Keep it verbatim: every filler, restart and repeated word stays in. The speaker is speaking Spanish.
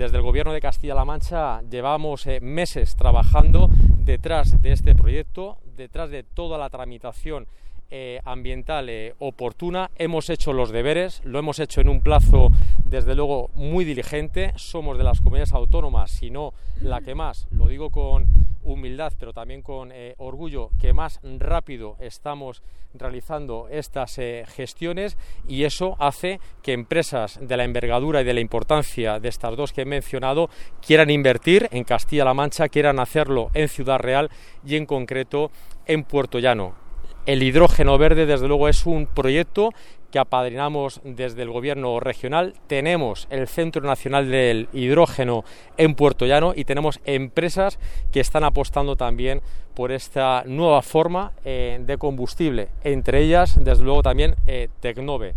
desde el Gobierno de Castilla-La Mancha llevamos eh, meses trabajando detrás de este proyecto, detrás de toda la tramitación eh, ambiental eh, oportuna. Hemos hecho los deberes, lo hemos hecho en un plazo desde luego muy diligente. Somos de las comunidades autónomas, si no la que más, lo digo con humildad pero también con eh, orgullo, que más rápido estamos realizando estas eh, gestiones, y eso hace que empresas de la envergadura y de la importancia de estas dos que he mencionado quieran invertir en Castilla-La Mancha, quieran hacerlo en Ciudad Real y en concreto en Puerto Llano. El hidrógeno verde desde luego es un proyecto que apadrinamos desde el gobierno regional. Tenemos el Centro Nacional del Hidrógeno en Puerto Llano y tenemos empresas que están apostando también por esta nueva forma eh, de combustible, entre ellas desde luego también eh, Tecnove.